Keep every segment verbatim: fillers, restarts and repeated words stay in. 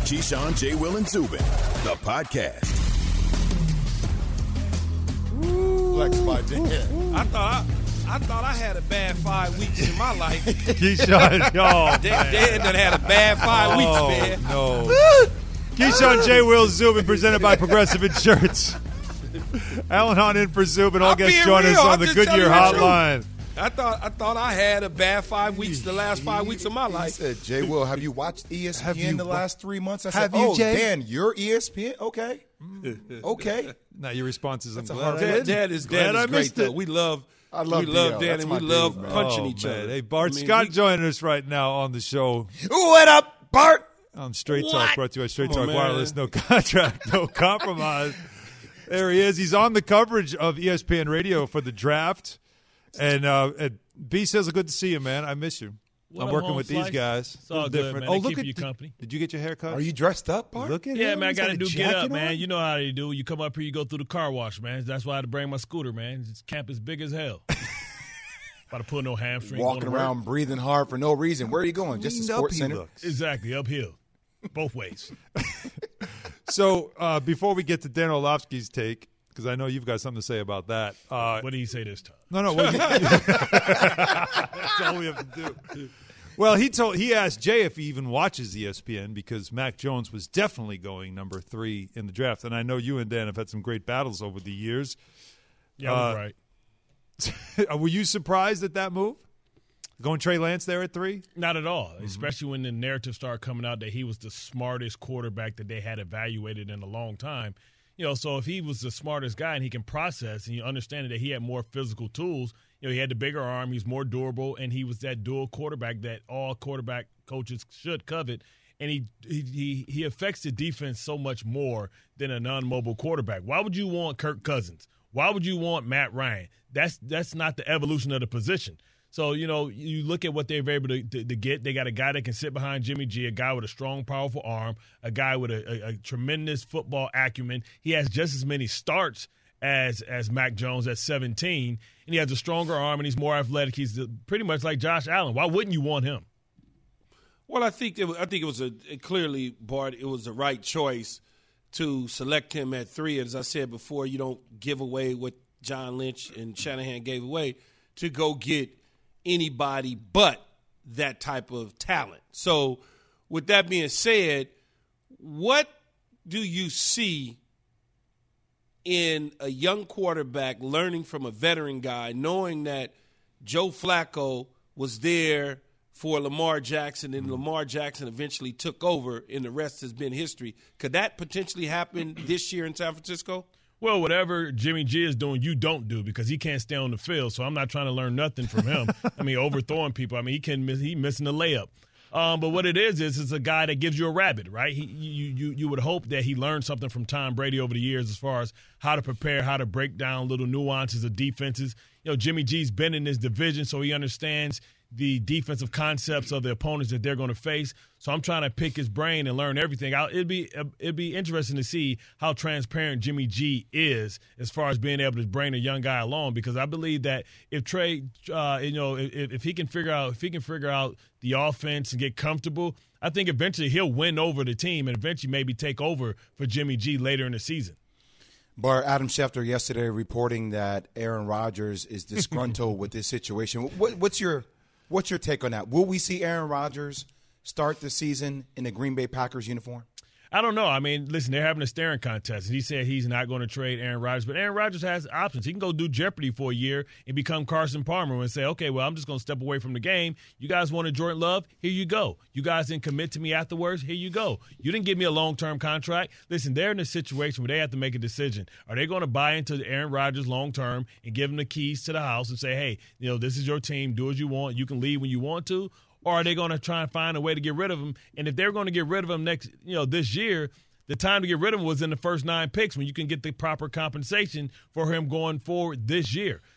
Keyshawn, J. Will, and Zubin, the podcast. Flex by Dan. I thought I, I thought I had a bad five weeks in my life. Keyshawn, oh, Dan, Dan done had a bad five oh, weeks, man. No. Keyshawn, J. Will, Zubin, presented by Progressive Insurance. Alan Hahn in for Zubin. All I'm guests being join real. us on I'm the just Goodyear telling you the Hotline. I thought I thought I had a bad five weeks, the last five weeks of my He life. said, Jay Will, have you watched E S P N Have you the wa- last three months? I Have said, you, oh, Jay? Dan, you're E S P N? Okay. Okay. Now, your response is, I'm That's a glad hard I Dad, did. Dad is Glad Dad I is great missed though. it. We love I love we love D L. Dan That's and my we dude, love man. punching Oh, each man. other. Hey, Bart I mean, Scott we- joining us right now on the show What up, Bart? on Straight Talk, brought to you by Straight Come on, Talk man. Wireless. No contract, no compromise. There he is. He's on the coverage of E S P N Radio for the draft. And, uh, and B says, good to see you, man. I miss you. What I'm up, working home with slice? these guys. It's all A little good, different. man. Oh, They look keep at you did- company. Did you get your hair cut? Are you dressed up, Bart? Look at Yeah, him. man, I He's got got to a do get jacket up, man. on. You know how you do. You come up here, you go through the car wash, man. That's why I had to bring my scooter, man. This camp is big as hell. About to pull no hamstring. Walking going to work. around breathing hard for no reason. Where are you going? Just Cleaned to up Sports he Center? looks. Exactly, uphill. Both ways. So uh, before we get to Dan Orlovsky's take, because I know you've got something to say about that. Uh, What did he say this time? no, no. What, that's all we have to do. Well, he told he asked Jay if he even watches E S P N because Mac Jones was definitely going number three in the draft, and I know you and Dan have had some great battles over the years. Yeah, I was Uh, right. Were you surprised at that move? Going Trey Lance there at three? Not at all, especially when the narrative started coming out that he was the smartest quarterback that they had evaluated in a long time. You know, so if he was the smartest guy and he can process and you understand that he had more physical tools, you know, he had the bigger arm, he's more durable, and he was that dual quarterback that all quarterback coaches should covet. And he he he affects the defense so much more than a non-mobile quarterback. Why would you want Kirk Cousins? Why would you want Matt Ryan? That's that's not the evolution of the position. So, you know, you look at what they're able to, to, to get. They got a guy that can sit behind Jimmy G, a guy with a strong, powerful arm, a guy with a, a, a tremendous football acumen. He has just as many starts as as Mac Jones at seventeen, and he has a stronger arm, and he's more athletic. He's the, pretty much like Josh Allen. Why wouldn't you want him? Well, I think it was, I think it was a it clearly, Bart, it was the right choice to select him at three. As I said before, you don't give away what John Lynch and Shanahan gave away to go get anybody but that type of talent. So with that being said, what do you see in a young quarterback learning from a veteran guy, knowing that Joe Flacco was there for Lamar Jackson and Lamar Jackson eventually took over and the rest has been history? Could that potentially happen this year in San Francisco? Well, whatever Jimmy G is doing, you don't do because he can't stay on the field. So I'm not trying to learn nothing from him. I mean, overthrowing people. I mean, he can miss, he missing a layup. Um, but what it is is it's a guy that gives you a rabbit, right? He, you you you would hope that he learned something from Tom Brady over the years as far as how to prepare, how to break down little nuances of defenses. You know, Jimmy G's been in this division, so he understands the defensive concepts of the opponents that they're going to face. So I'm trying to pick his brain and learn everything. I'll, it'd be it'd be interesting to see how transparent Jimmy G is as far as being able to bring a young guy along. Because I believe that if Trey, uh, you know, if, if he can figure out if he can figure out the offense and get comfortable, I think eventually he'll win over the team and eventually maybe take over for Jimmy G later in the season. Bart, Adam Schefter yesterday reporting that Aaron Rodgers is disgruntled with this situation. What, what's your What's your take on that? Will we see Aaron Rodgers start the season in a Green Bay Packers uniform? I don't know. I mean, listen, they're having a staring contest. He said he's not going to trade Aaron Rodgers, but Aaron Rodgers has options. He can go do Jeopardy for a year and become Carson Palmer and say, okay, well, I'm just going to step away from the game. You guys wanted Jordan Love? Here you go. You guys didn't commit to me afterwards? Here you go. You didn't give me a long-term contract. Listen, they're in a situation where they have to make a decision. Are they going to buy into Aaron Rodgers long-term and give him the keys to the house and say, hey, you know, this is your team. Do as you want. You can leave when you want to. Or are they going to try and find a way to get rid of him? And if they're going to get rid of him next, you know, this year, the time to get rid of him was in the first nine picks when you can get the proper compensation for him going forward this year.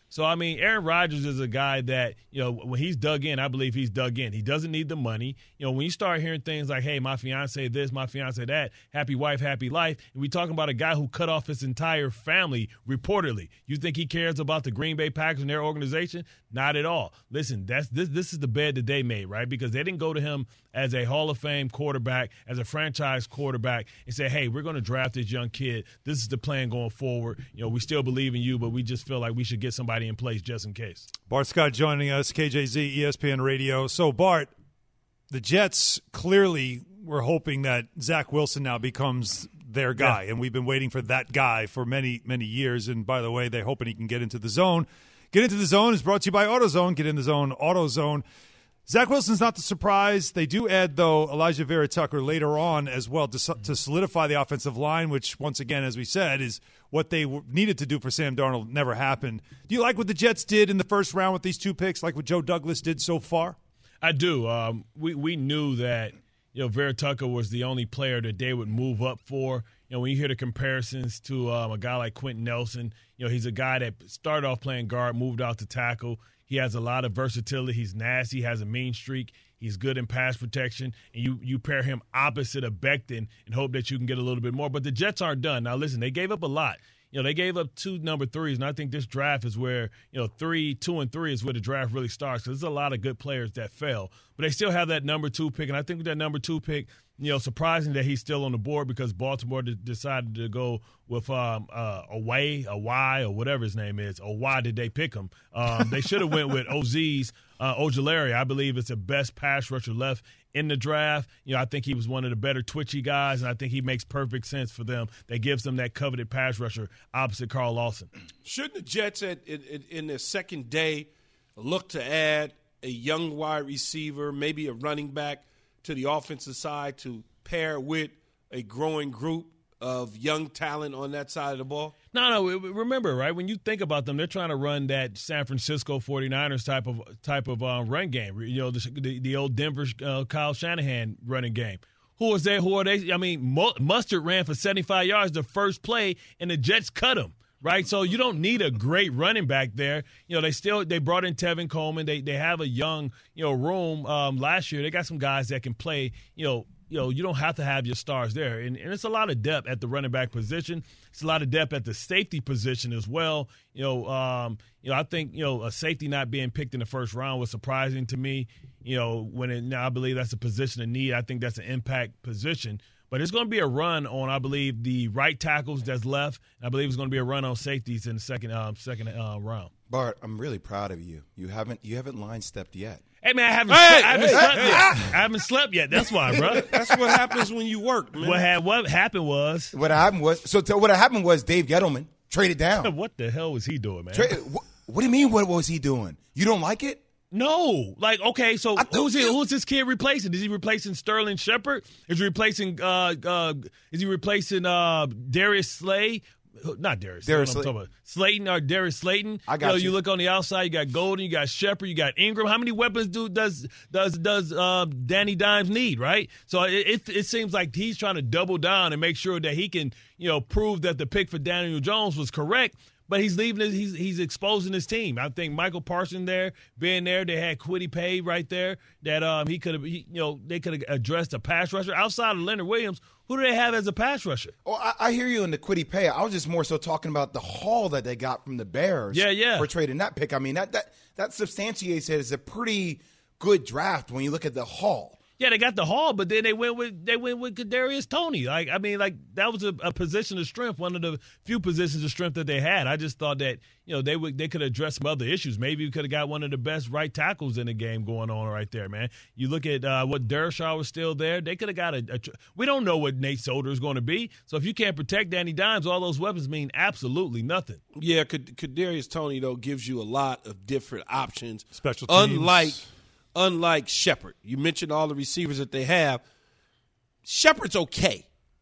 So, I mean, Aaron Rodgers is a guy that, you know, when he's dug in, I believe he's dug in. He doesn't need the money. You know, when you start hearing things like, hey, my fiance this, my fiance that, happy wife, happy life, and we talking about a guy who cut off his entire family, reportedly. You think he cares about the Green Bay Packers and their organization? Not at all. Listen, that's this this is the bed that they made, right? Because they didn't go to him as a Hall of Fame quarterback, as a franchise quarterback, and say, hey, we're going to draft this young kid. This is the plan going forward. You know, we still believe in you, but we just feel like we should get somebody in place just in case. Bart Scott joining us, K J Z, E S P N Radio. So, Bart, the Jets clearly were hoping that Zach Wilson now becomes their guy, yeah. and we've been waiting for that guy for many, many years. And, by the way, they're hoping he can get into the zone. Get into the zone is brought to you by AutoZone. Get in the zone, AutoZone. Zach Wilson's not the surprise. They do add, though, Elijah Vera-Tucker later on as well to, to solidify the offensive line, which, once again, as we said, is what they needed to do for Sam Darnold. Never happened. Do you like what the Jets did in the first round with these two picks, like what Joe Douglas did so far? I do. Um, we, we knew that, you know, Vera-Tucker was the only player that they would move up for. You know, when you hear the comparisons to um, a guy like Quentin Nelson, you know, he's a guy that started off playing guard, moved out to tackle. He has a lot of versatility. He's nasty, has a mean streak. He's good in pass protection. And you you pair him opposite of Becton and hope that you can get a little bit more. But the Jets aren't done. Now, listen, they gave up a lot. You know, they gave up two number threes, and I think this draft is where, you know, three, two, and three is where the draft really starts because there's a lot of good players that fell. But they still have that number two pick, and I think with that number two pick, you know, surprising that he's still on the board because Baltimore d- decided to go with um, uh, a way, a Y, or whatever his name is. Or why did they pick him? Um, they should have went with Ozeez uh, Ojulari. I believe it's the best pass rusher left in the draft. You know, I think he was one of the better twitchy guys, and I think he makes perfect sense for them. That gives them that coveted pass rusher opposite Carl Lawson. Shouldn't the Jets, at, in, in their second day, look to add a young wide receiver, maybe a running back, to the offensive side to pair with a growing group of young talent on that side of the ball? No, no. Remember, right, when you think about them, they're trying to run that San Francisco forty-niners type of type of uh, run game. You know, the, the, the old Denver uh, Kyle Shanahan running game. Who is they? Who are they? I mean, Mustard ran for seventy-five yards the first play, and the Jets cut him. Right, so you don't need a great running back there. You know, they still they brought in Tevin Coleman. They they have a young you know room. Um, last year they got some guys that can play. You know, you know you don't have to have your stars there, and, and it's a lot of depth at the running back position. It's a lot of depth at the safety position as well. You know, um, you know I think you know a safety not being picked in the first round was surprising to me. You know, when it, now I believe that's a position of need. I think that's an impact position. But it's going to be a run on, I believe, the right tackles that's left. I believe it's going to be a run on safeties in the second um, second uh, round. Bart, I'm really proud of you. You haven't you haven't line stepped yet. Hey man, I haven't, hey, I haven't hey, slept hey, yet. hey. I haven't slept yet. That's why, bro. That's what happens when you work, man. What had what happened was What happened was so. T- what happened was Dave Gettleman traded down. What the hell was he doing, man? Tra- what, what do you mean? What was he doing? You don't like it? No, like okay, so who's he, you- who's this kid replacing? Is he replacing Sterling Shepard? Is he replacing? Uh, uh, is he replacing uh, Darius Slay? Not Darius. Darius Slay, I'm talking about. Slayton or Darius Slayton. I got you. Know, you. You look on the outside. You got Golden. You got Shepard. You got Ingram. How many weapons do does does does uh, Danny Dimes need? Right. So it, it it seems like he's trying to double down and make sure that he can you know prove that the pick for Daniel Jones was correct. But he's leaving. His, he's he's exposing his team. I think Michael Parsons there, being there, they had Kwity Paye right there. That um he could have, you know, they could have addressed a pass rusher outside of Leonard Williams. Who do they have as a pass rusher? Oh, I, I hear you in the Kwity Paye. I was just more so talking about the haul that they got from the Bears. Yeah, yeah. For trading that pick. I mean that that that substantiates it as a pretty good draft when you look at the haul. Yeah, they got the haul, but then they went with they went with Kadarius Toney. Like I mean, like that was a, a position of strength, one of the few positions of strength that they had. I just thought that you know they would they could address some other issues. Maybe we could have got one of the best right tackles in the game going on right there, man. You look at uh, what Dershaw was still there. They could have got a, a. We don't know what Nate Solder is going to be. So if you can't protect Danny Dimes, all those weapons mean absolutely nothing. Yeah, Kadarius Toney though gives you a lot of different options. Special teams. Unlike. Unlike Shepard, you mentioned all the receivers that they have. Shepard's okay.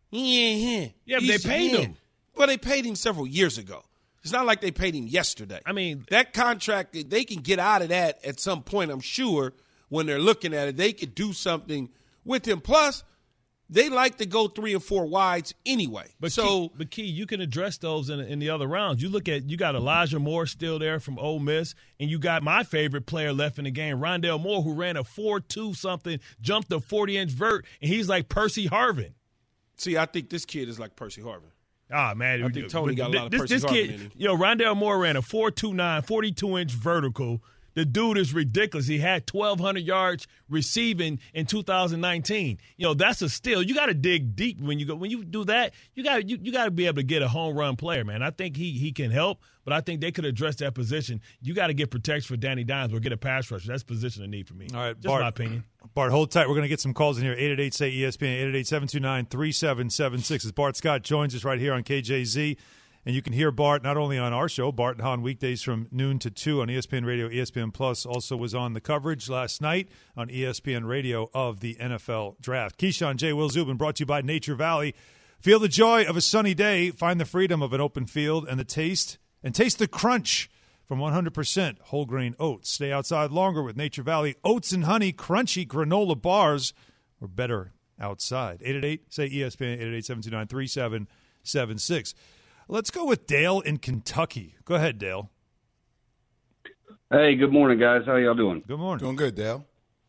Yeah, Yeah, but they paid him. Well, they paid him several years ago. It's not like they paid him yesterday. I mean, that contract, they can get out of that at some point, I'm sure, when they're looking at it. They could do something with him. Plus, they like to go three and four wides anyway. But so, Key, but Key, you can address those in, in the other rounds. You look at you got Elijah Moore still there from Ole Miss, and you got my favorite player left in the game, Rondale Moore, who ran a four two something, jumped a forty inch vert, and he's like Percy Harvin. See, I think this kid is like Percy Harvin. Ah, man. I think Tony got a lot of this, Percy this Harvin kid, in him. You know, Rondale Moore ran a four two nine, forty-two inch vertical. The dude is ridiculous. He had twelve hundred yards receiving in two thousand nineteen. You know, that's a steal. You got to dig deep when you go when you do that. You got you, you got to be able to get a home run player, man. I think he he can help, but I think they could address that position. You got to get protection for Danny Dimes or get a pass rusher. That's position of need for me. All right, just Bart, my opinion. Bart, hold tight. We're going to get some calls in here. eight eight eight, say E S P N, eight eight eight, seven two nine, three seven seven six. As Bart Scott joins us right here on K J Z. And you can hear Bart not only on our show, Bart and Hahn weekdays from noon to two on E S P N Radio. E S P N Plus also was on the coverage last night on E S P N Radio of the N F L Draft. Keyshawn, J. Will Zubin, brought to you by Nature Valley. Feel the joy of a sunny day. Find the freedom of an open field and the taste and taste the crunch from one hundred percent whole grain oats. Stay outside longer with Nature Valley oats and honey crunchy granola bars. Or better outside. eight eight eight, say E S P N, eight eight eight, seven two nine, three seven seven six. Let's go with Dale in Kentucky. Go ahead, Dale. Hey, good morning, guys. How y'all doing? Good morning. Doing good, Dale.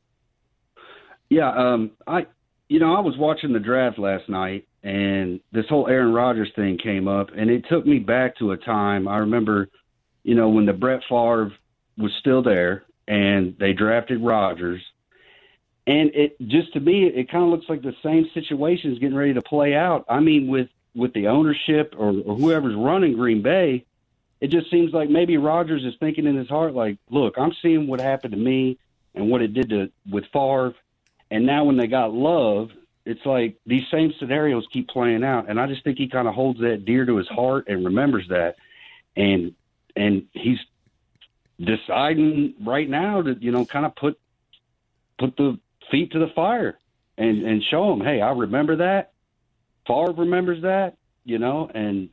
Yeah, um, I, you know, I was watching the draft last night, and this whole Aaron Rodgers thing came up, and it took me back to a time. I remember, you know, when the Brett Favre was still there, and they drafted Rodgers, and it just to me, it kind of looks like the same situation is getting ready to play out. I mean, with with the ownership or, or whoever's running Green Bay, it just seems like maybe Rodgers is thinking in his heart, like, look, I'm seeing what happened to me and what it did to with Favre, and now when they got Love, it's like these same scenarios keep playing out, and I just think he kind of holds that dear to his heart and remembers that, and and he's deciding right now to, you know, kind of put put the feet to the fire and, and show him, hey, I remember that. Favre remembers that, you know, and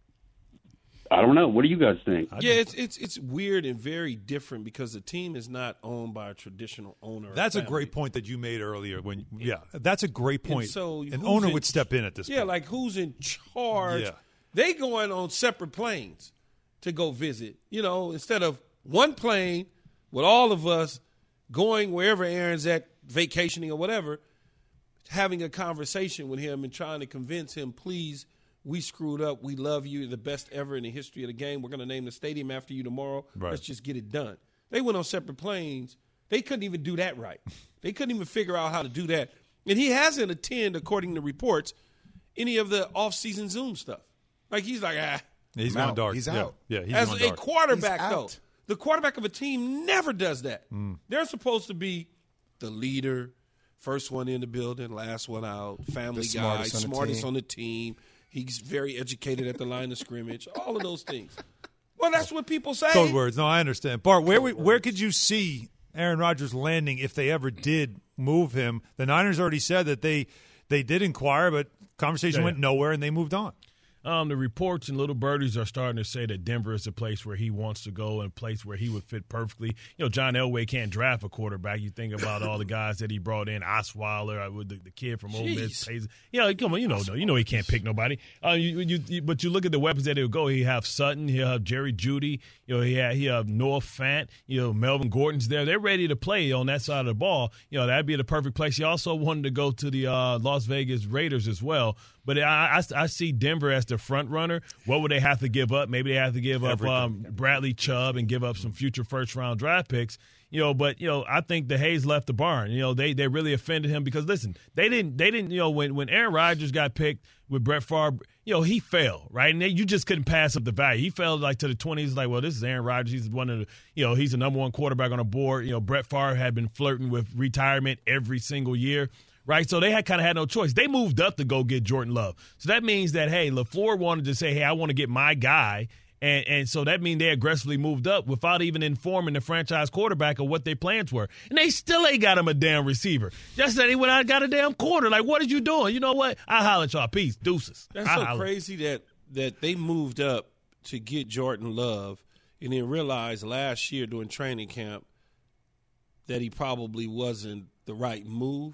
I don't know. What do you guys think? Yeah, it's it's it's weird and very different because the team is not owned by a traditional owner. That's a family. great point that you made earlier. When yeah, that's a great point. And so an who's owner in- would step in at this Yeah, point. like who's in charge? Yeah. They going on separate planes to go visit. You know, instead of one plane with all of us going wherever Aaron's at, vacationing or whatever, having a conversation with him and trying to convince him, please, we screwed up. We love you. You're the best ever in the history of the game. We're going to name the stadium after you tomorrow. Right. Let's just get it done. They went on separate planes. They couldn't even do that right. They couldn't even figure out how to do that. And he hasn't attended, according to reports, any of the off-season Zoom stuff. Like, he's like, ah. he's I'm gone out. dark. He's yeah. out. Yeah, he's As gone a dark. quarterback, He's though, out. the quarterback of a team never does that. Mm. They're supposed to be the leader, first one in the building, last one out, family The guy, smartest on the smartest team. on the team. He's very educated at the line of scrimmage, all of those things. Well, that's what people say. Code words. No, I understand. Bart, where we, where could you see Aaron Rodgers landing if they ever did move him? The Niners already said that they they did inquire, but conversation Yeah. went nowhere and they moved on. Um, the reports and little birdies are starting to say that Denver is a place where he wants to go and a place where he would fit perfectly. You know, John Elway can't draft a quarterback. You think about all the guys that he brought in, Osweiler, with the, the kid from Ole Miss. Jeez. You know, come on, you know, you know he can't pick nobody. Uh, you, you, you, but you look at the weapons that he'll go. He have Sutton, he'll have Jerry Jeudy. You know, he have, he have Noah Fant. You know, Melvin Gordon's there. They're ready to play on that side of the ball. You know, that'd be the perfect place. He also wanted to go to the uh, Las Vegas Raiders as well. But I, I, I see Denver as the front runner. What would they have to give up? Maybe they have to give up um, Bradley Chubb and give up some future first-round draft picks. You know, but you know, I think the Hayes left the barn. You know, they they really offended him because listen, they didn't they didn't you know when when Aaron Rodgers got picked with Brett Favre, you know, he fell right, and they, you just couldn't pass up the value. He fell like to the twenties. Like, well, this is Aaron Rodgers. He's one of the you know he's the number one quarterback on the board. You know, Brett Favre had been flirting with retirement every single year. Right, so they had kind of had no choice. They moved up to go get Jordan Love. So that means that, hey, LaFleur wanted to say, hey, I want to get my guy. And and so that means they aggressively moved up without even informing the franchise quarterback of what their plans were. And they still ain't got him a damn receiver. Just that he went out and got a damn corner. Like, what are you doing? You know what? I'll holler at y'all. Peace. Deuces. That's I'll so holler. crazy that, that they moved up to get Jordan Love and then realized last year during training camp that he probably wasn't the right move.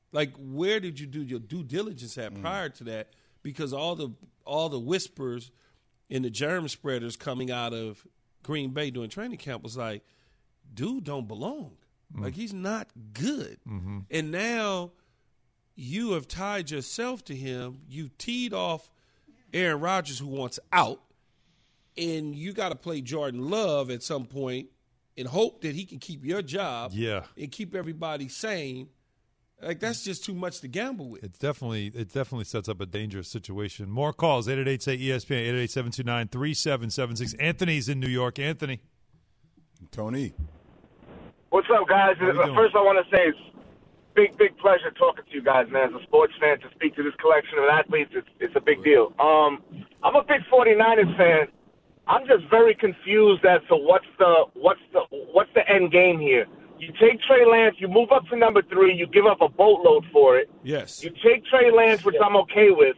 Like, where did you do your due diligence at prior to that? Because all the all the whispers and the germ spreaders coming out of Green Bay during training camp was like, dude don't belong. Mm. Like, he's not good. Mm-hmm. And now you have tied yourself to him. You teed off Aaron Rodgers, who wants out, and you got to play Jordan Love at some point and hope that he can keep your job yeah. and keep everybody sane. Like, that's just too much to gamble with. It's definitely it definitely sets up a dangerous situation. More calls, eight eight eight, say E S P N, eight eight eight, seven two nine, three seven seven six. Anthony's in New York. Anthony. Tony. What's up, guys? First, I want to say it's big, big pleasure talking to you guys, man. As a sports fan, to speak to this collection of athletes, it's, it's a big deal. Um, I'm a big forty-niners fan. I'm just very confused as to what's the what's the what's the end game here. You take Trey Lance, you move up to number three, you give up a boatload for it. Yes. You take Trey Lance, which I'm okay with,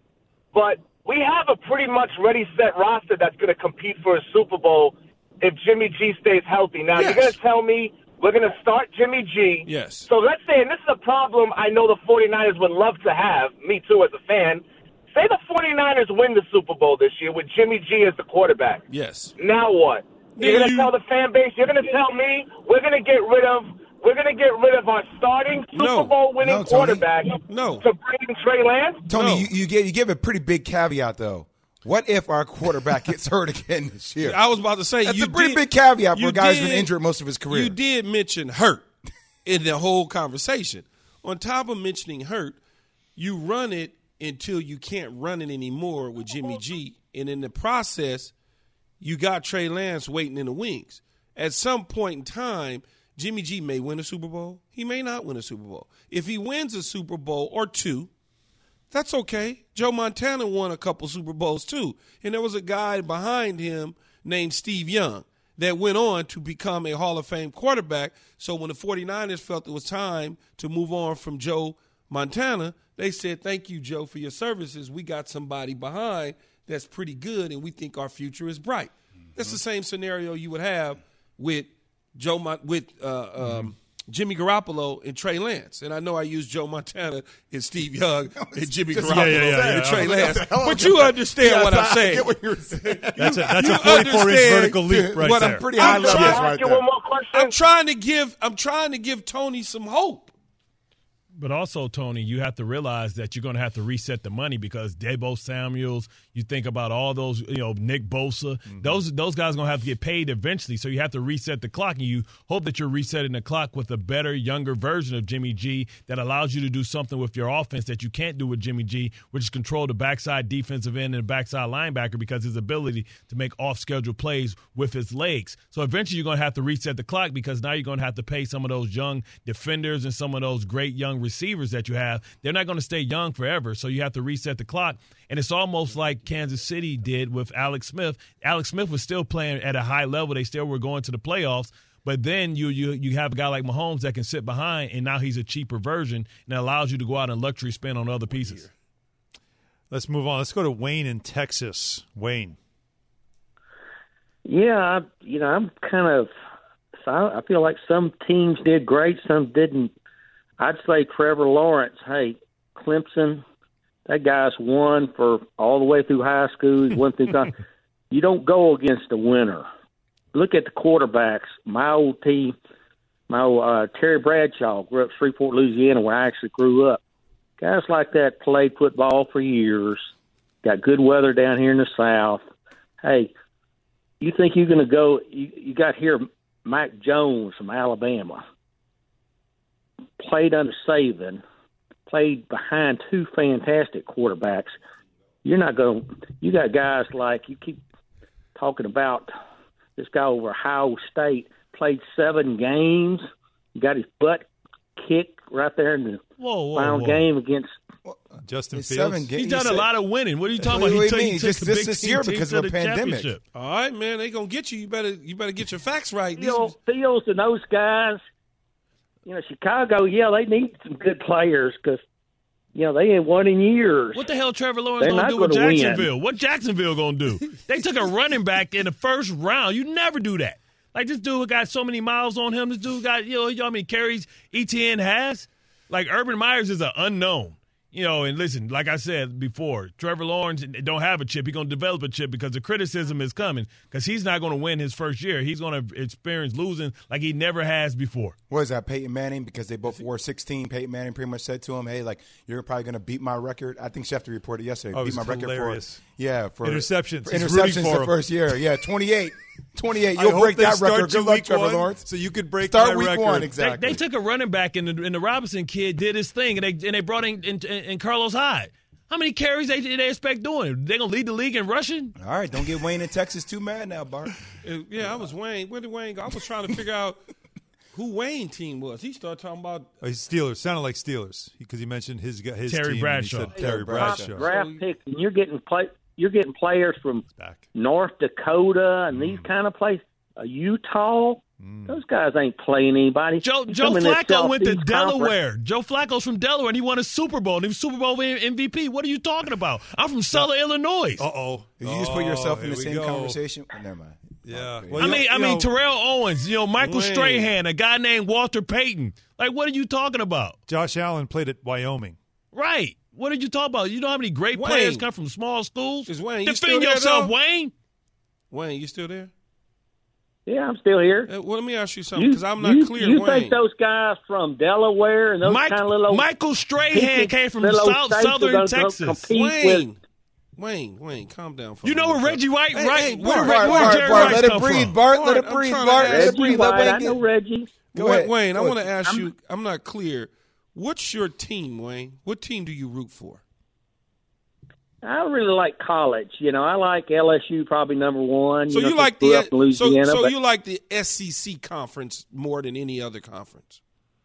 but we have a pretty much ready set roster that's going to compete for a Super Bowl if Jimmy G stays healthy. Now, yes. You're going to tell me we're going to start Jimmy G. Yes. So let's say, and this is a problem I know the forty-niners would love to have, me too as a fan. Say the forty-niners win the Super Bowl this year with Jimmy G as the quarterback. Yes. Now what? You're going to tell the fan base, you're going to tell me we're going to get rid of we're going to get rid of our starting Super No. Bowl winning No, Tony. quarterback No. to bring in Trey Lance? Tony, No. you, you, give, you give a pretty big caveat, though. What if our quarterback gets hurt again this year? I was about to say, That's you a pretty did, big caveat for you a guy who's did- been injured most of his career. You did mention hurt in the whole conversation. On top of mentioning hurt, you run it until you can't run it anymore with Jimmy G. And in the process, you got Trey Lance waiting in the wings. At some point in time, Jimmy G may win a Super Bowl. He may not win a Super Bowl. If he wins a Super Bowl or two, that's okay. Joe Montana won a couple Super Bowls too. And there was a guy behind him named Steve Young that went on to become a Hall of Fame quarterback. So when the forty-niners felt it was time to move on from Joe Montana, they said, thank you, Joe, for your services. We got somebody behind that's pretty good, and we think our future is bright. Mm-hmm. That's the same scenario you would have with Joe Mon- with uh, um, mm-hmm. Jimmy Garoppolo and Trey Lance. And I know I used Joe Montana and Steve Young and Jimmy Just- Garoppolo yeah, yeah, yeah, and yeah. Trey What Lance. the hell? But you understand Yes, what I'm I saying. get what you're saying. That's a, that's You a forty-four inch understand vertical leap right what there. I'm Pretty high I'm level trying- right Ask you there. one more question. I'm trying to give I'm trying to give Tony some hope. But also, Tony, you have to realize that you're going to have to reset the money because Deebo Samuels, you think about all those, you know, Nick Bosa, mm-hmm. those those guys are going to have to get paid eventually. So you have to reset the clock, and you hope that you're resetting the clock with a better, younger version of Jimmy G that allows you to do something with your offense that you can't do with Jimmy G, which is control the backside defensive end and the backside linebacker because his ability to make off-schedule plays with his legs. So eventually you're going to have to reset the clock because now you're going to have to pay some of those young defenders and some of those great young receivers that you have. They're not going to stay young forever, so you have to reset the clock. And it's almost like Kansas City did with Alex Smith. Alex Smith was still playing at a high level. They still were going to the playoffs. But then you you you have a guy like Mahomes that can sit behind, and now he's a cheaper version, and it allows you to go out and luxury spend on other pieces. Let's move on. Let's go to Wayne in Texas. Wayne. Yeah, I, you know, I'm kind of – I feel like some teams did great, some didn't. I'd say Trevor Lawrence, hey, Clemson, that guy's won for all the way through high school. He's won through college. You don't go against the winner. Look at the quarterbacks. My old team, my old uh, Terry Bradshaw grew up in Shreveport, Louisiana, where I actually grew up. Guys like that played football for years, got good weather down here in the South. Hey, you think you're going to go you, – you got here Mac Jones from Alabama. Played under Saban, played behind two fantastic quarterbacks. You're not going to – you got guys like – you keep talking about this guy over Ohio State, played seven games, got his butt kicked right there in the Whoa, whoa, final whoa. game against Justin It's Fields. seven games. He's done a lot of winning. What are you talking What about? do He you took, mean? he took Just the this- big this team year team because to of a the pandemic. championship. All right, man, they gonna get you. You better you better get your facts right. These- Fields, Fields and those guys, you know, Chicago, yeah, they need some good players because, you know, they ain't won in years. What the hell Trevor Lawrence They're going to not do with gonna win. Jacksonville? What Jacksonville going to do? They took a running back in the first round. You never do that. Like, this dude got so many miles on him. This dude got, you know, you know how many carries E T N has? Like, Urban Myers is an unknown. You know, and listen, like I said before, Trevor Lawrence don't have a chip. He's going to develop a chip because the criticism is coming because he's not going to win his first year. He's going to experience losing like he never has before. What is that, Peyton Manning? Because they both wore sixteen. Peyton Manning pretty much said to him, hey, like, you're probably going to beat my record. I think Schefter reported yesterday. Oh, beat my hilarious. record for, yeah, for interceptions. For interceptions for the first year. Yeah, twenty-eight. twenty-eight. I You'll hope break they that start record. you Good luck, week Trevor one, Lawrence. So you could break Start my week record. one, exactly. They, they took a running back, and the, and the Robinson kid did his thing, and they and they brought in, in, in Carlos Hyde. How many carries they they expect doing? They gonna lead the league in rushing? All right, don't get Wayne in Texas too mad now, Bart. Yeah, I was Wayne. Where did Wayne go? I was trying to figure out who Wayne team was. He started talking about oh, he's Steelers. Sounded like Steelers because he mentioned his his Terry team. Bradshaw. And he said Terry Bradshaw. Draft picks, and you're getting play, you're getting players from Back. North Dakota and Mm. these kind of places. Uh, Utah, mm. those guys ain't playing anybody. Joe You Joe come in this Flacco went to Southeast Delaware. Conference. Joe Flacco's from Delaware, and he won a Super Bowl. And he was Super Bowl M V P. What are you talking about? I'm from Sulla, Illinois. Uh oh. Did you just put yourself in the same go. conversation? Oh, never mind. Yeah. Well, I mean, I mean know, Terrell Owens, you know, Michael Wayne. Strahan, a guy named Walter Payton. Like, what are you talking about? Josh Allen played at Wyoming. Right. What are you talking about? You know how many great Wayne. players come from small schools? Is Wayne, you Defend still there, yourself, though? Wayne. Wayne, you still there? Yeah, I'm still here. Uh, well, let me ask you something You, because I'm not you, clear. you Wayne. think those guys from Delaware and those Mike, kind of little Michael Strahan pieces, came from little South, states Southern that don't- don't Texas. compete Wayne, with- Wayne, Wayne, calm down. For You a know where minute. Reggie White, Hey, right? hey, where Bart, where, Bart, where Bart, Jerry Bart, Rice let it come breathe, from? Bart. Let Bart, it I'm breathe, trying to Bart. ask- Let it Reggie breathe. Let White. I Wayne know get- Reggie. Go Wayne, ahead. Wayne, I Go want to ahead. ask I'm- you. I'm not clear. What's your team, Wayne? What team do you root for? I really like college. You know, I like L S U probably number one. So you, you know, like grew up in the so, Louisiana, so but- you like the S E C conference more than any other conference.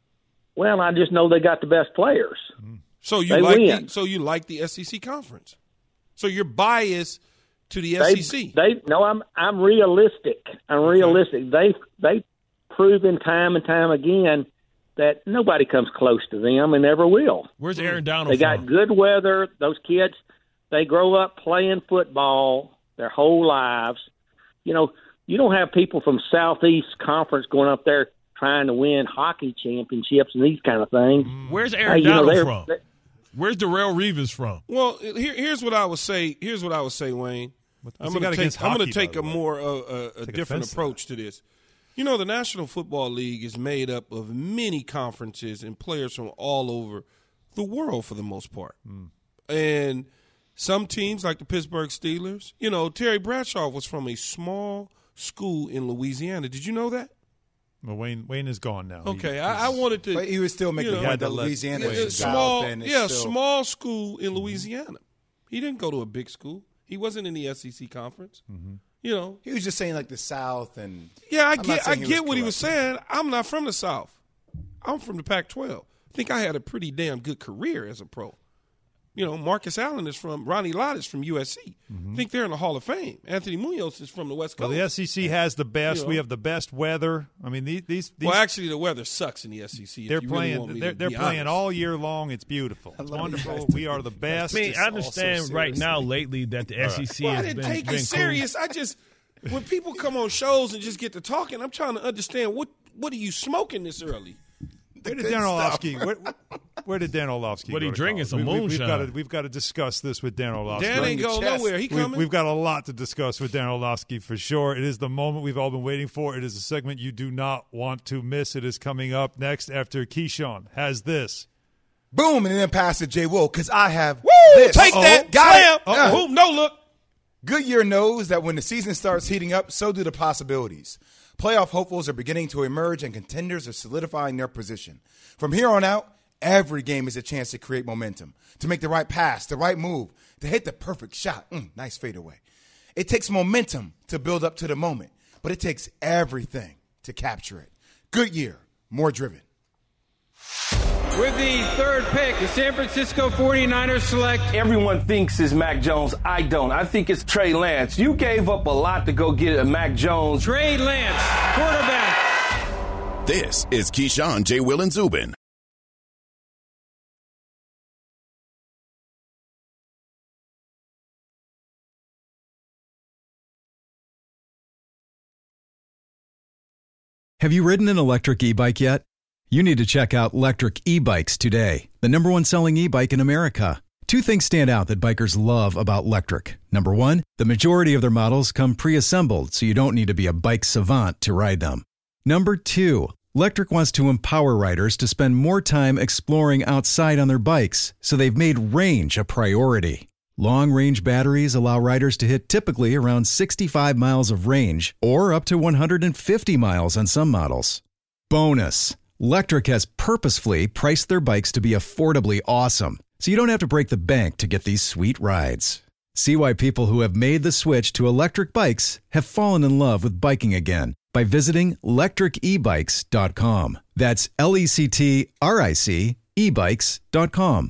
Well, I just know they got the best players. So you They like win. the, so you like the S E C conference. So you're biased to the They, S E C. they no, I'm I'm realistic. I'm realistic. They they proven time and time again that nobody comes close to them and never will. Where's Aaron Donald They got from? good weather. Those kids, they grow up playing football their whole lives. You know, you don't have people from Southeast Conference going up there trying to win hockey championships and these kind of things. Where's Hey, Aaron you know, Donald they're- from? they- Where's Darrell Reeves from? Well, here, here's what I would say. Here's what I would say, Wayne. What's I'm he going got to against take. I'm going hockey, to take by a the way? more uh, a, a Take different offense to approach to this. You know, the National Football League is made up of many conferences and players from all over the world for the most part. Mm. And some teams, like the Pittsburgh Steelers, you know, Terry Bradshaw was from a small school in Louisiana. Did you know that? Well, Wayne Wayne is gone now. Okay, He- I, I he's- wanted to. But he was still making you the know, point that had to let Louisiana Yeah, is it's the small, South, and it's yeah, still, small school in Louisiana. He didn't go to a big school. He wasn't in the S E C conference. Mm-hmm. You know. He was just saying like the South and Yeah, I I'm not get, I saying he get was what he was correct. saying. I'm not from the South. I'm from the Pac twelve. I think I had a pretty damn good career as a pro. You know, Marcus Allen is from Ronnie Lott is from U S C. I think they're in the Hall of Fame. Anthony Munoz is from the West Well, Coast. the S E C has the best. You know. We have the best weather. I mean, these these, these well, actually, the weather sucks in the S E C. if they're you really playing. want me they're to they're be playing honest. all year long. It's beautiful. It's love you wonderful. guys. We are the best. I mean, It's I all understand so right now seriously. lately that the S E C Well, I has didn't been, take been it cool. serious. I just when people come on shows and just get to talking, I'm trying to understand what what are you smoking this early? Where did good Dan stuff. Orlovsky? Where, where did Dan Orlovsky? What go he to drinking, college? some we, we, moonshine. We've got to we've got to discuss this with Dan Orlovsky. Dan ain't your going chest. nowhere. He We've, coming. we've got a lot to discuss with Dan Orlovsky for sure. It is the moment we've all been waiting for. It is a segment you do not want to miss. It is coming up next after Keyshawn has this. boom, and then pass to Jay Will because I have Woo! this. Take that, Got slam. it. Uh-uh. Boom, no look. Goodyear knows that when the season starts heating up, so do the possibilities. Playoff hopefuls are beginning to emerge, and contenders are solidifying their position. From here on out, every game is a chance to create momentum, to make the right pass, the right move, to hit the perfect shot. Mm, nice fadeaway. It takes momentum to build up to the moment, but it takes everything to capture it. Goodyear, more driven. With the third pick, the San Francisco forty-niners select. Everyone thinks it's Mac Jones. I don't. I think it's Trey Lance. You gave up a lot to go get a Mac Jones. Trey Lance, quarterback. This is Keyshawn, J. Will, and Zubin. Have you ridden an electric e-bike yet? You need to check out Lectric e-bikes today, the number one selling e-bike in America. Two things stand out that bikers love about Lectric. Number one, the majority of their models come pre-assembled, so you don't need to be a bike savant to ride them. Number two, Lectric wants to empower riders to spend more time exploring outside on their bikes, so they've made range a priority. Long-range batteries allow riders to hit typically around sixty-five miles of range, or up to one hundred fifty miles on some models. Bonus, Lectric has purposefully priced their bikes to be affordably awesome, so you don't have to break the bank to get these sweet rides. See why people who have made the switch to electric bikes have fallen in love with biking again by visiting lectric e bikes dot com. That's L E C T R I C e bikes dot com.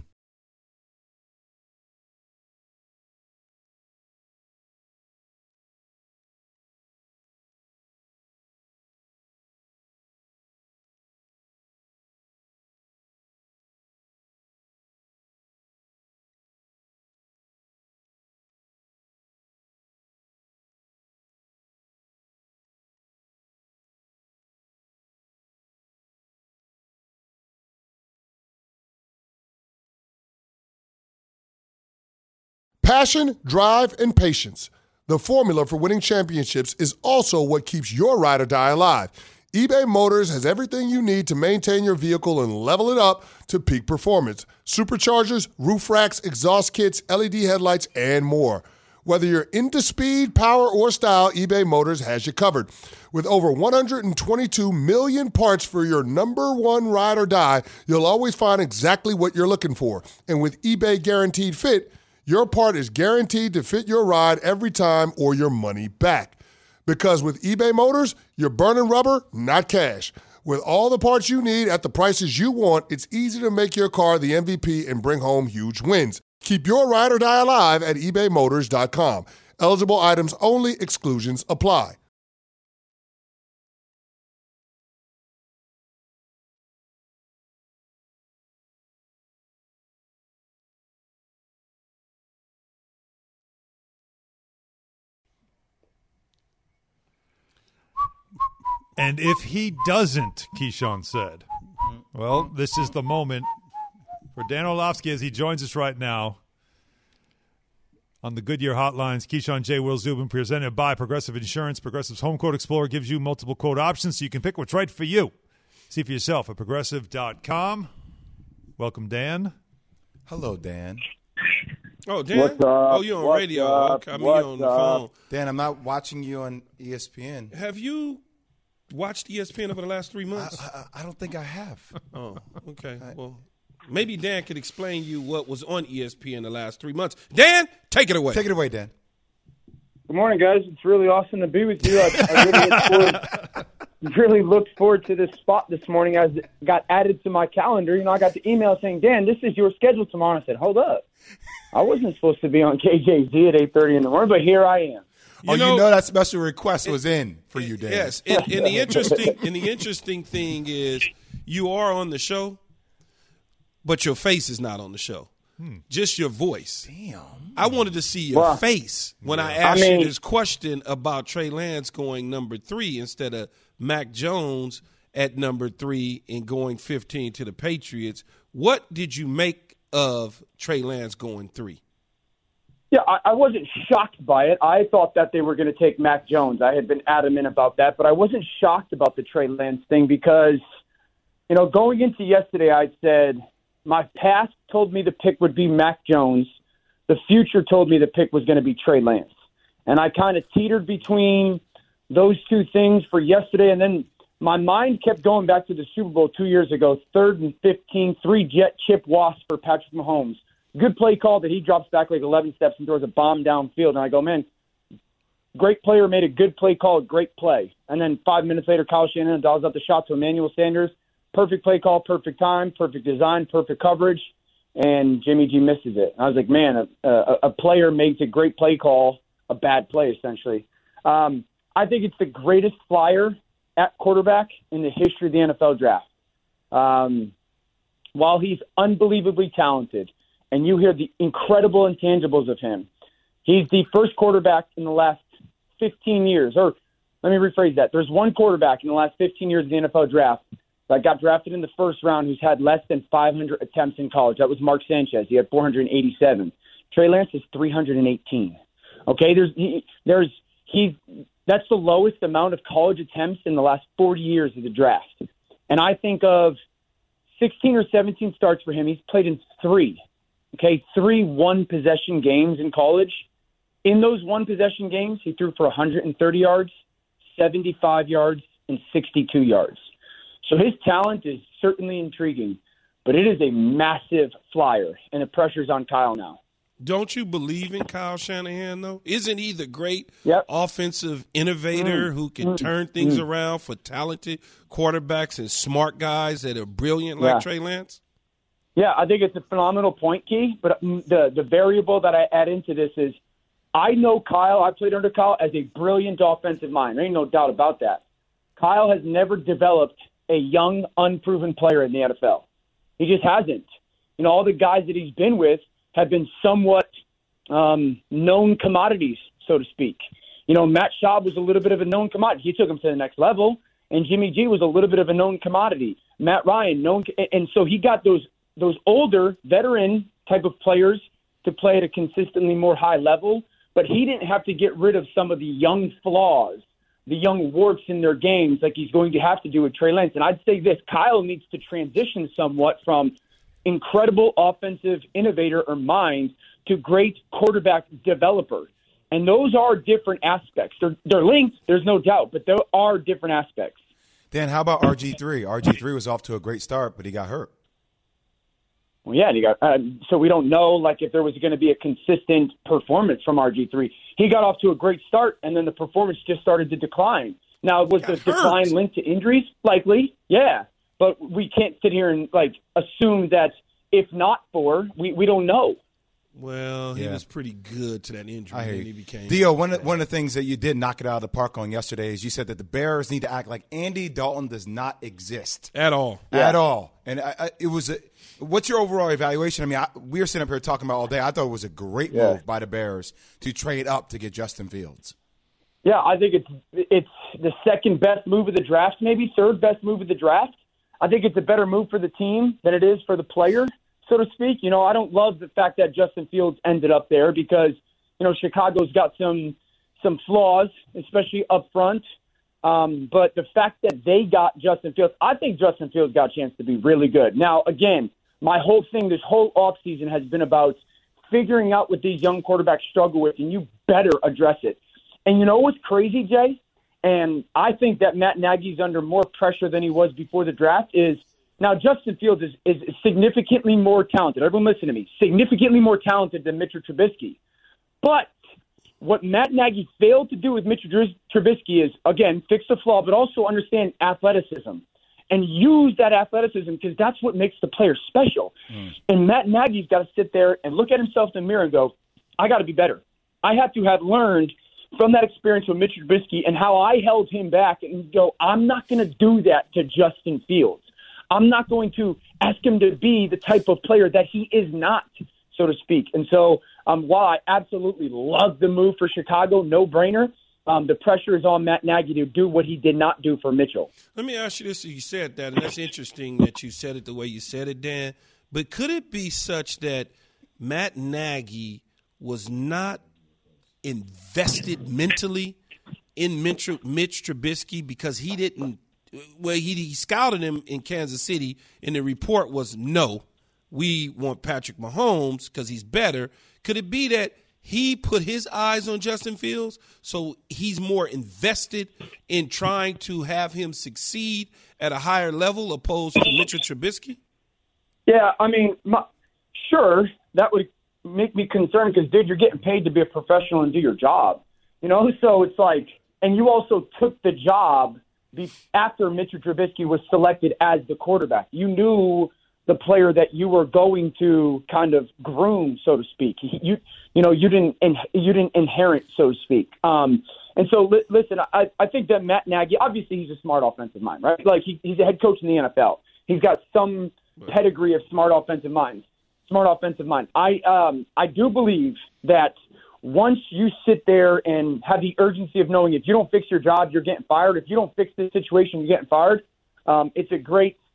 Passion, drive, and patience. The formula for winning championships is also what keeps your ride or die alive. eBay Motors has everything you need to maintain your vehicle and level it up to peak performance. Superchargers, roof racks, exhaust kits, L E D headlights, and more. Whether you're into speed, power, or style, eBay Motors has you covered. With over one hundred twenty-two million parts for your number one ride or die, you'll always find exactly what you're looking for. And with eBay Guaranteed Fit, your part is guaranteed to fit your ride every time or your money back. Because with eBay Motors, you're burning rubber, not cash. With all the parts you need at the prices you want, it's easy to make your car the M V P and bring home huge wins. Keep your ride or die alive at ebay motors dot com. Eligible items only. Exclusions apply. And if he doesn't, Keyshawn said, well, this is the moment for Dan Orlovsky as he joins us right now on the Goodyear Hotlines. Keyshawn, J. Will Zubin, presented by Progressive Insurance. Progressive's Home Quote Explorer gives you multiple quote options so you can pick what's right for you. See for yourself at progressive dot com. Welcome, Dan. Hello, Dan. Oh, Dan? What's up? Oh, you're on What's radio. up? Okay, I mean, What's you're on the up? phone. Dan, I'm not watching you on E S P N. Have you watched E S P N over the last three months? I, I, I don't think I have. Oh, okay. Well, maybe Dan could explain you what was on E S P N the last three months. Dan, take it away. Take it away, Dan. Good morning, guys. It's really awesome to be with you. I, I really, look forward, really looked forward to this spot this morning. I got added to my calendar. You know, I got the email saying, Dan, this is your schedule tomorrow. I said, hold up. I wasn't supposed to be on K J Z at eight thirty in the morning, but here I am. You oh, know, you know that special request was in for you, Dan. Yes, and, and the interesting and the interesting thing is you are on the show, but your face is not on the show. Hmm. Just your voice. Damn. I wanted to see your well, face when yeah. I asked I mean, you this question about Trey Lance going number three instead of Mac Jones at number three and going fifteen to the Patriots. What did you make of Trey Lance going three? Yeah, I, I wasn't shocked by it. I thought that they were going to take Mac Jones. I had been adamant about that, but I wasn't shocked about the Trey Lance thing because, you know, going into yesterday, I said my past told me the pick would be Mac Jones. The future told me the pick was going to be Trey Lance. And I kind of teetered between those two things for yesterday, and then my mind kept going back to the Super Bowl two years ago, third and fifteen, three jet chip wasp for Patrick Mahomes. Good play call that he drops back like eleven steps and throws a bomb downfield. And I go, man, great player made a good play call, a great play. And then five minutes later, Kyle Shanahan dials up the shot to Emmanuel Sanders. Perfect play call, perfect time, perfect design, perfect coverage. And Jimmy G misses it. I was like, man, a, a, a player makes a great play call, a bad play, essentially. Um, I think it's the greatest flyer at quarterback in the history of the N F L draft. Um, while he's unbelievably talented, and you hear the incredible intangibles of him, he's the first quarterback in the last fifteen years. Or let me rephrase that. There's one quarterback in the last fifteen years of the N F L draft that got drafted in the first round who's had less than five hundred attempts in college. That was Mark Sanchez. He had four hundred eighty-seven. Trey Lance is three hundred eighteen. Okay, there's he, there's he's that's the lowest amount of college attempts in the last forty years of the draft. And I think of sixteen or seventeen starts for him. He's played in three. Okay, three one-possession games in college. In those one-possession games, he threw for one hundred thirty yards, seventy-five yards, and sixty-two yards. So his talent is certainly intriguing, but it is a massive flyer, and the pressure's on Kyle now. Don't you believe in Kyle Shanahan, though? Isn't he the great yep. offensive innovator mm. who can mm. turn things mm. around for talented quarterbacks and smart guys that are brilliant like yeah. Trey Lance? Yeah, I think it's a phenomenal point, Key. But the, the variable that I add into this is I know Kyle, I played under Kyle, as a brilliant offensive mind. There ain't no doubt about that. Kyle has never developed a young, unproven player in the N F L. He just hasn't. You know, all the guys that he's been with have been somewhat um, known commodities, so to speak. You know, Matt Schaub was a little bit of a known commodity. He took him to the next level, and Jimmy G was a little bit of a known commodity. Matt Ryan, known, and so he got those those older, veteran type of players to play at a consistently more high level, but he didn't have to get rid of some of the young flaws, the young warts in their games like he's going to have to do with Trey Lance. And I'd say this, Kyle needs to transition somewhat from incredible offensive innovator or mind to great quarterback developer. And those are different aspects. They're, they're linked, there's no doubt, but there are different aspects. Dan, how about R G three? R G three was off to a great start, but he got hurt. Well, yeah, and he got, uh, so we don't know like if there was going to be a consistent performance from R G three. He got off to a great start, and then the performance just started to decline. Now, was the decline linked to injuries? Likely, yeah. But we can't sit here and like assume that if not for, we, we don't know. Well, he yeah. was pretty good to that injury. I hear and you. he became Dio, one of, one of the things that you did knock it out of the park on yesterday is you said that the Bears need to act like Andy Dalton does not exist. At all. At yeah. all. And I, I, it was a – what's your overall evaluation? I mean, I, we were sitting up here talking about all day. I thought it was a great yeah. move by the Bears to trade up to get Justin Fields. Yeah, I think it's it's the second best move of the draft, maybe third best move of the draft. I think it's a better move for the team than it is for the player, so to speak. You know, I don't love the fact that Justin Fields ended up there because, you know, Chicago's got some some flaws, especially up front. Um, but the fact that they got Justin Fields, I think Justin Fields got a chance to be really good. Now, again, my whole thing this whole offseason has been about figuring out what these young quarterbacks struggle with, and you better address it. And you know what's crazy, Jay? And I think that Matt Nagy's under more pressure than he was before the draft is now Justin Fields is, is significantly more talented. Everyone listen to me. Significantly more talented than Mitchell Trubisky. But what Matt Nagy failed to do with Mitchell Trubisky is, again, fix the flaw, but also understand athleticism and use that athleticism because that's what makes the player special. Mm. And Matt Nagy's got to sit there and look at himself in the mirror and go, I got to be better. I have to have learned from that experience with Mitchell Trubisky and how I held him back and go, I'm not going to do that to Justin Fields. I'm not going to ask him to be the type of player that he is not, so to speak. And so um, while I absolutely love the move for Chicago, no-brainer, um, the pressure is on Matt Nagy to do what he did not do for Mitchell. Let me ask you this. You said that, and that's interesting that you said it the way you said it, Dan. But could it be such that Matt Nagy was not invested mentally in Mitch, Mitch Trubisky because he didn't – well, he, he scouted him in Kansas City, and the report was no, we want Patrick Mahomes because he's better. Could it be that he put his eyes on Justin Fields so he's more invested in trying to have him succeed at a higher level opposed to Mitchell Trubisky? Yeah, I mean, my, sure, that would make me concerned because, dude, you're getting paid to be a professional and do your job. You know, so it's like – and you also took the job after Mitchell Trubisky was selected as the quarterback. You knew the player that you were going to kind of groom, so to speak. You you know, you didn't you didn't inherit, so to speak. Um, and so, li- listen, I, I think that Matt Nagy, obviously he's a smart offensive mind, right? Like he, he's a head coach in the N F L. He's got some pedigree of smart offensive minds. Smart offensive mind. I um, I do believe that once you sit there and have the urgency of knowing if you don't fix your job, you're getting fired. If you don't fix this situation, you're getting fired. Um, it's a great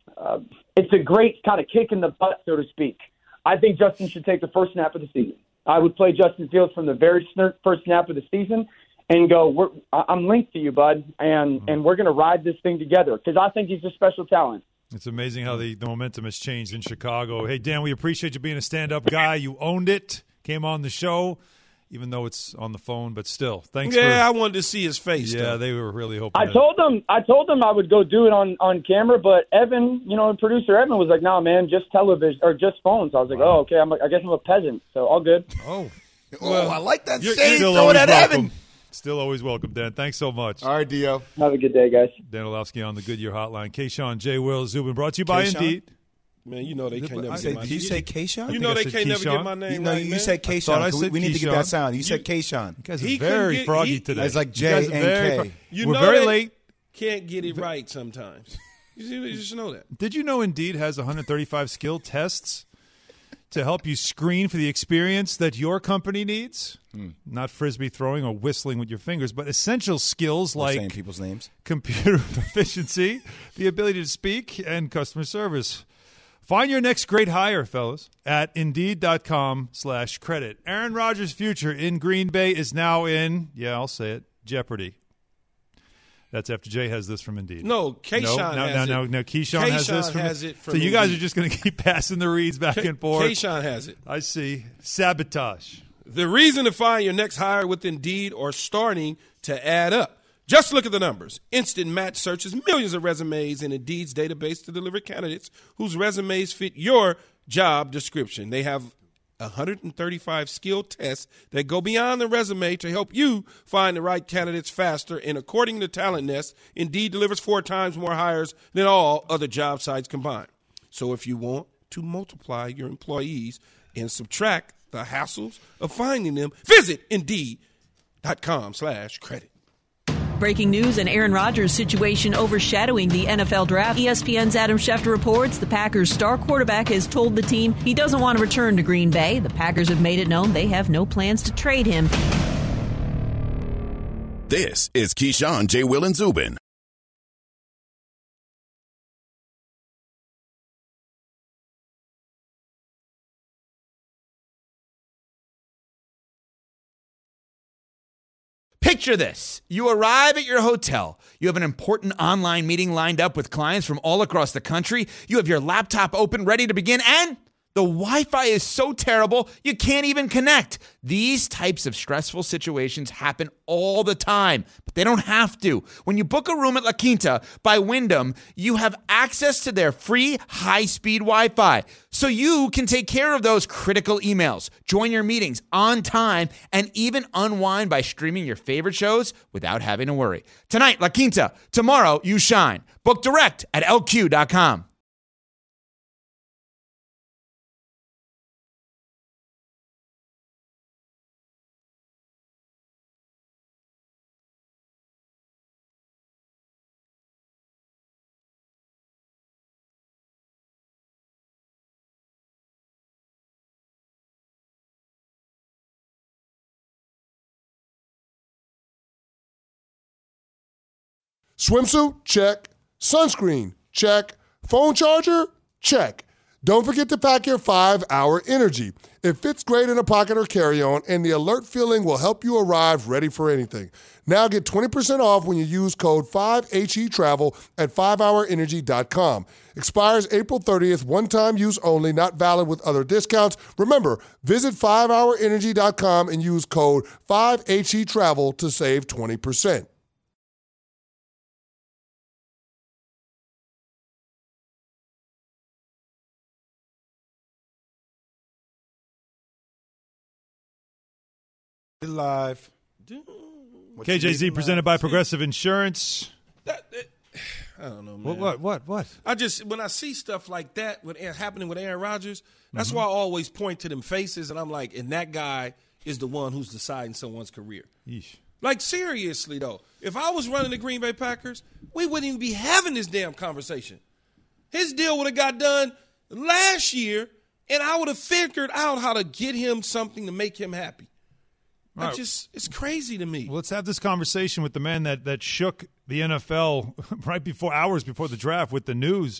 uh, it's a great kind of kick in the butt, so to speak. I think Justin should take the first snap of the season. I would play Justin Fields from the very first snap of the season and go, we're, I'm linked to you, bud, and, and we're going to ride this thing together because I think he's a special talent. It's amazing how the, the momentum has changed in Chicago. Hey, Dan, we appreciate you being a stand-up guy. You owned it, came on the show, even though it's on the phone, but still. Thanks yeah, for, I wanted to see his face. Yeah, though. they were really hoping. I that, told them I told them I would go do it on, on camera, but Evan, you know, producer Evan was like, "No, nah, man, just television or just phones." I was like, wow. "Oh, okay. I'm a, I guess I'm a peasant, so all good." Oh, well, oh, I like that you're, shade. You're Throw it at welcome. Evan. Still always welcome, Dan. Thanks so much. All right, Dio. Have a good day, guys. Dan Orlovsky on the Goodyear Hotline. Keyshawn, J. Will, Zubin, brought to you by Keyshawn? Indeed. Man, you know they can't never Say, get my did you name. say Keyshawn? You know they said can't never Keyshawn. get my name You know, right, you man. said I thought I Keyshawn. We, said we need to get Keyshawn. that sound. You, You- said Keyshawn. You guys are He very couldn't get- froggy he- today. It's like You J guys are and very K. fro- You We're know very they late. Can't get it right sometimes. You see- you just know that. Did you know Indeed has one hundred thirty-five skill tests to help you screen for the experience that your company needs? Hmm. Not frisbee throwing or whistling with your fingers, but essential skills We're like saying people's names. computer proficiency, the ability to speak, and customer service. Find your next great hire, fellas, at Indeed.com slash credit. Aaron Rodgers' future in Green Bay is now in, yeah, I'll say it, jeopardy. That's after Jay has this from Indeed. No, Keyshawn no, no, has no, it. no, no. Keyshawn, has Keyshawn this from has it from So you guys Indeed. are just going to keep passing the reads back K- and forth. Keyshawn has it. I see. Sabotage. The reason to find your next hire with Indeed are starting to add up. Just look at the numbers. Instant Match searches millions of resumes in Indeed's database to deliver candidates whose resumes fit your job description. They have one hundred thirty-five skill tests that go beyond the resume to help you find the right candidates faster. And according to Talent Nest, Indeed delivers four times more hires than all other job sites combined. So if you want to multiply your employees and subtract the hassles of finding them, visit Indeed.com slash credit. Breaking news: an Aaron Rodgers situation overshadowing the N F L draft. E S P N's Adam Schefter reports the Packers' star quarterback has told the team he doesn't want to return to Green Bay. The Packers have made it known they have no plans to trade him. This is Keyshawn, J. Will, and Zubin. Picture this. You arrive at your hotel. You have an important online meeting lined up with clients from all across the country. You have your laptop open, ready to begin, and the Wi-Fi is so terrible, you can't even connect. These types of stressful situations happen all the time, but they don't have to. When you book a room at La Quinta by Wyndham, you have access to their free high-speed Wi-Fi, so you can take care of those critical emails, join your meetings on time, and even unwind by streaming your favorite shows without having to worry. Tonight, La Quinta. Tomorrow, you shine. Book direct at L Q dot com. Swimsuit? Check. Sunscreen? Check. Phone charger? Check. Don't forget to pack your five hour Energy. It fits great in a pocket or carry-on, and the alert feeling will help you arrive ready for anything. Now get twenty percent off when you use code five H E Travel at five hour energy dot com. Expires April thirtieth, one-time use only, not valid with other discounts. Remember, visit five hour energy dot com and use code five H E Travel to save twenty percent. Live. K J Z presented by Progressive Insurance. That, that, I don't know, man. What, what, what, what? I just, when I see stuff like that with happening with Aaron Rodgers, that's Mm-hmm. why I always point to them faces, and I'm like, and that guy is the one who's deciding someone's career. Yeesh. Like, seriously, though, if I was running the Green Bay Packers, we wouldn't even be having this damn conversation. His deal would have got done last year, and I would have figured out how to get him something to make him happy. I Right. just, it's crazy to me. Well, let's have this conversation with the man that, that shook the N F L right before, hours before the draft with the news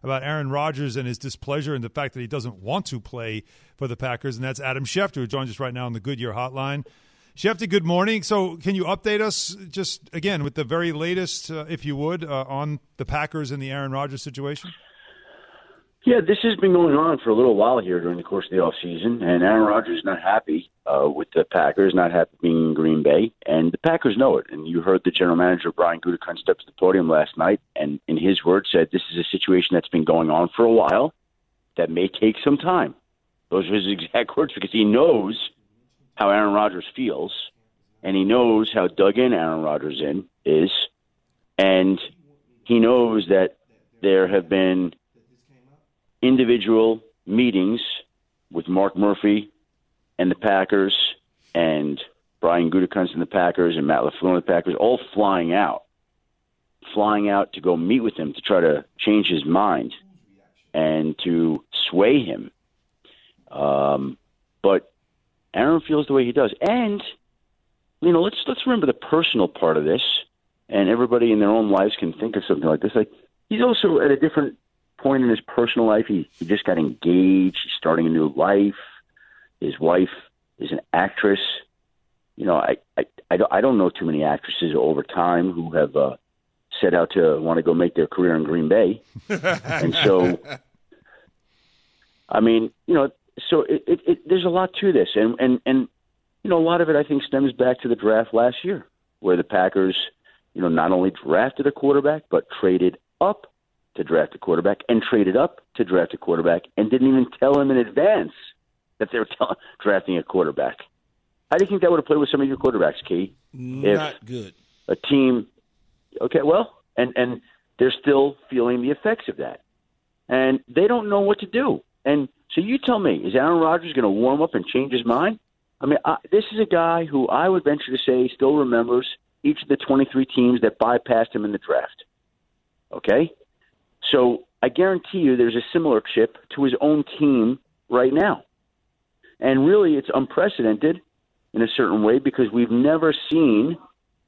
about Aaron Rodgers and his displeasure and the fact that he doesn't want to play for the Packers, and that's Adam Schefter, who joins us right now on the Goodyear Hotline. Schefter, good morning. So can you update us just, again, with the very latest, uh, if you would, uh, on the Packers and the Aaron Rodgers situation? Yeah, this has been going on for a little while here during the course of the offseason, and Aaron Rodgers is not happy uh, with the Packers, not happy being in Green Bay, and the Packers know it. And you heard the general manager, Brian Gutekunst, step to the podium last night, and in his words said this is a situation that's been going on for a while that may take some time. Those are his exact words, because he knows how Aaron Rodgers feels, and he knows how dug in Aaron Rodgers in is, and he knows that there have been individual meetings with Mark Murphy and the Packers and Brian Gutekunst and the Packers and Matt LaFleur and the Packers all flying out, flying out to go meet with him to try to change his mind and to sway him. Um, but Aaron feels the way he does. And, you know, let's let's remember the personal part of this, and everybody in their own lives can think of something like this. Like, he's also at a different point in his personal life. He, he just got engaged. He's starting a new life. His wife is an actress. You know, I, I, I, don't, I don't know too many actresses over time who have uh, set out to want to go make their career in Green Bay. And so, I mean, you know, so it, it, it, there's a lot to this. And, and, and, you know, a lot of it, I think, stems back to the draft last year, where the Packers, you know, not only drafted a quarterback, but traded up to draft a quarterback and traded up to draft a quarterback and didn't even tell him in advance that they were t- drafting a quarterback. How do you think that would have played with some of your quarterbacks, Key? Not if good. A team, okay, well, and, and they're still feeling the effects of that. And they don't know what to do. And so you tell me, is Aaron Rodgers going to warm up and change his mind? I mean, I, this is a guy who I would venture to say still remembers each of the twenty-three teams that bypassed him in the draft. Okay? So I guarantee you there's a similar chip to his own team right now. And really it's unprecedented in a certain way, because we've never seen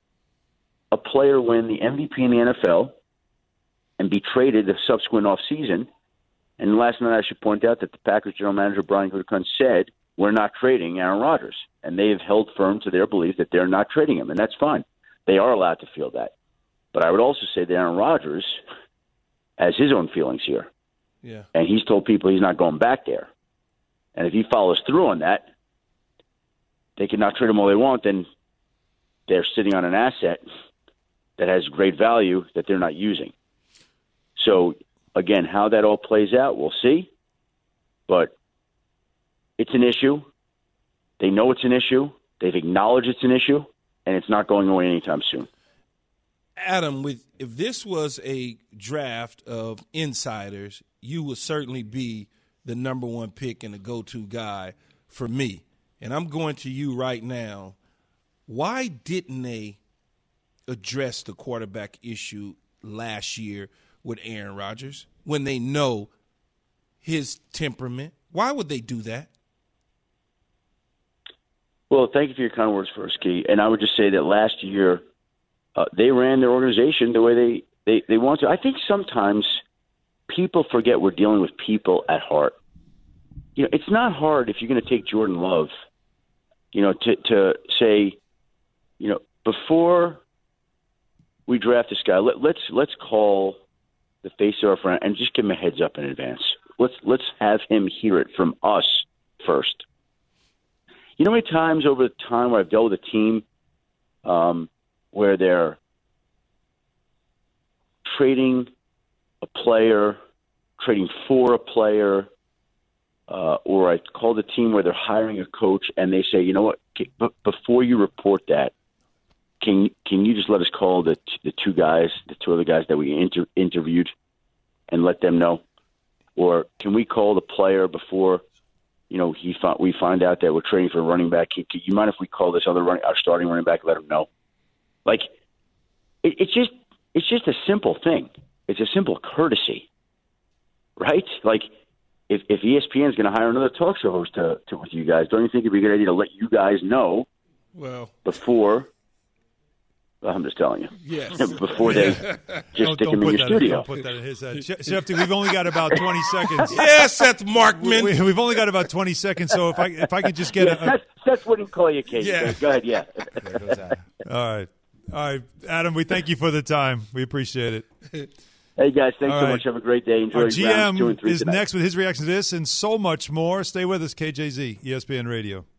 a player win the M V P in the N F L and be traded the subsequent offseason. And last night I should point out that the Packers general manager, Brian Gutekunst, said, we're not trading Aaron Rodgers. And they have held firm to their belief that they're not trading him, and that's fine. They are allowed to feel that. But I would also say that Aaron Rodgers has his own feelings here. Yeah. And he's told people he's not going back there. And if he follows through on that, they can not trade him all they want, then they're sitting on an asset that has great value that they're not using. So, again, how that all plays out, we'll see. But it's an issue. They know it's an issue. They've acknowledged it's an issue, and it's not going away anytime soon. Adam, with if this was a draft of insiders, you would certainly be the number one pick and the go-to guy for me. And I'm going to you right now. Why didn't they address the quarterback issue last year with Aaron Rodgers when they know his temperament? Why would they do that? Well, thank you for your kind words first, Key. And I would just say that last year uh, they ran their organization the way they, they, they want to. I think sometimes people forget we're dealing with people at heart. You know, it's not hard if you're going to take Jordan Love, you know, to, to say, you know, before we draft this guy, let, let's let's call the face of our friend and just give him a heads up in advance. Let's let's have him hear it from us first. You know how many times over the time where I've dealt with a team um, where they're trading a player, trading for a player, uh, or I called a team where they're hiring a coach and they say, you know what, but before you report that, can can you just let us call the the two guys, the two other guys that we inter- interviewed, and let them know? Or can we call the player before, you know, he found, we find out that we're trading for a running back? Can, can you mind if we call this other running, our starting running back, and let him know? Like, it, it's just it's just a simple thing. It's a simple courtesy, right? Like, if if E S P N is going to hire another talk show host to, to with you guys, don't you think it'd be a good idea to let you guys know well before I'm just telling you. Yes. Before they just Don't, stick don't him in put your that, studio. Don't put that in his head. Sh- Shefty, we've only got about twenty seconds. Yes, Seth Markman. We, we've only got about twenty seconds, so if I if I could just get yeah, a, a Seth, Seth wouldn't call you Kate. Yeah. Go ahead, yeah. all right, all right, Adam, we thank you for the time. We appreciate it. Hey, guys, thanks All so right. much. Have a great day. Enjoy Our rounds G M two and three is tonight. next with his reaction to this and so much more. Stay with us, K J Z, E S P N Radio.